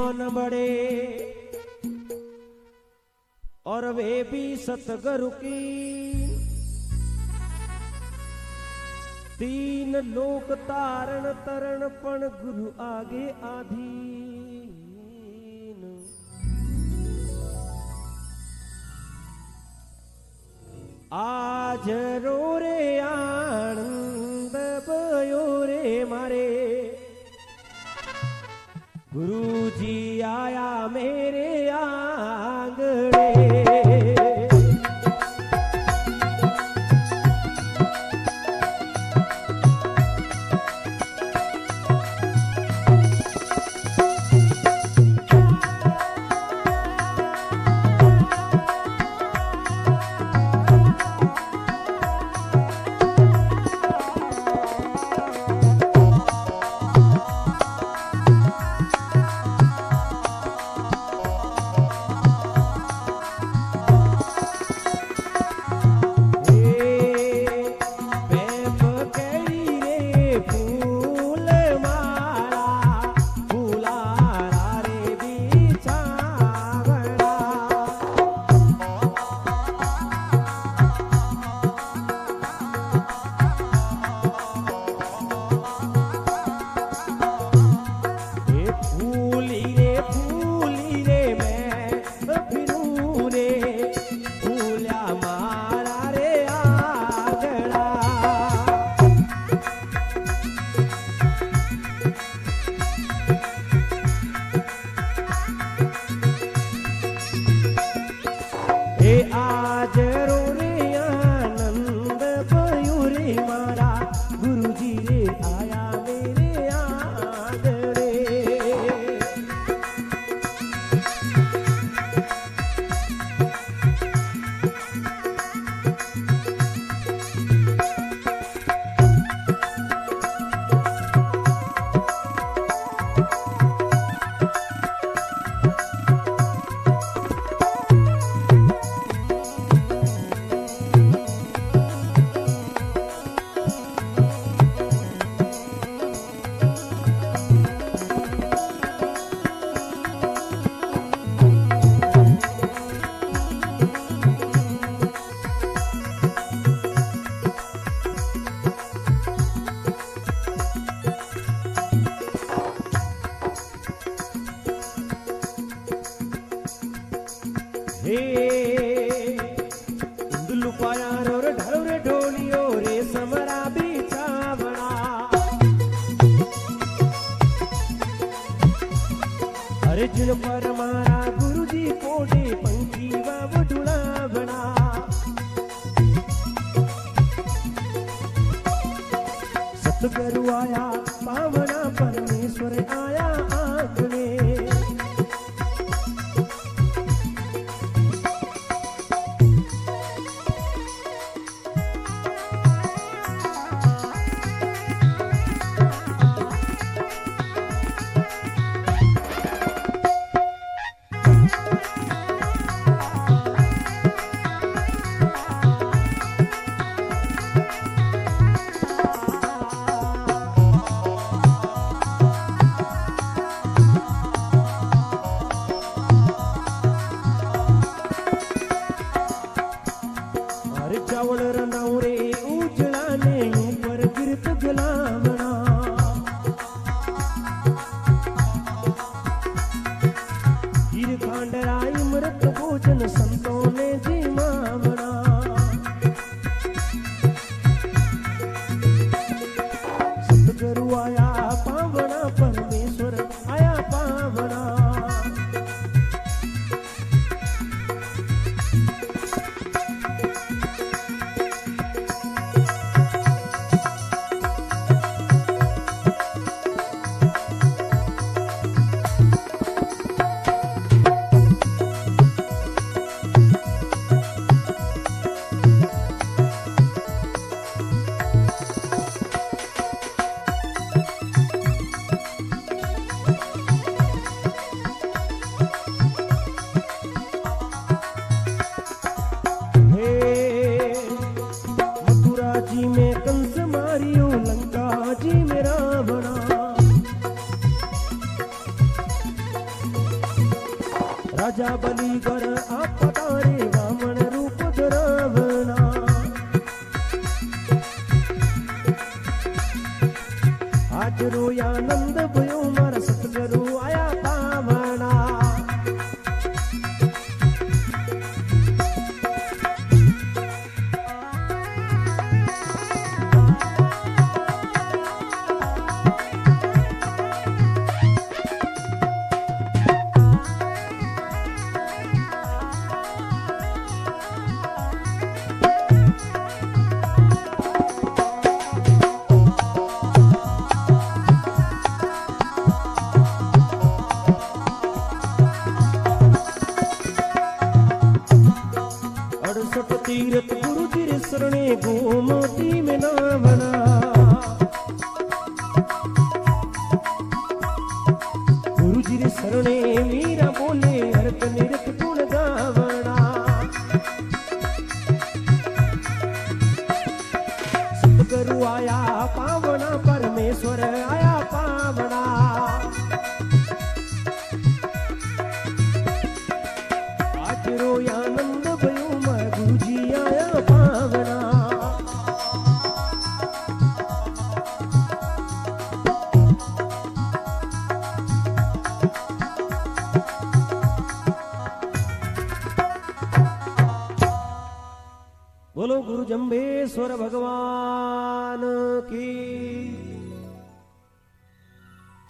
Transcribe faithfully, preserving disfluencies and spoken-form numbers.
विद्वान बड़े और वे भी सतगुरु की तीन लोक तारण तरण पण गुरु आगे आधीन। आज रो रे आनंद भयो रे मारे गुरु जी आया मेरे आंगणे। अर्जुन पर मारा गुरु जी पोड़े पंखी वडुला बना। सतगुरु आया पावना परमेश्वर आया आंगणे। राजा बली कर आप तारे वामन रूप धरावना। आज रोया नंद भयो मारा सतगुरु आया पावना। अड़सठ तीरथ गुरु जी रे शरणे गोमती में नावना। गुरु जी रे शरणे मीरा बोले हरत निरत गुण गावना। सतगुरु आया पावना परमेश्वर आया पावना। आज रोया नंद भयो गुरु जी आया पावना। बोलो गुरु जम्बेश्वर भगवान की।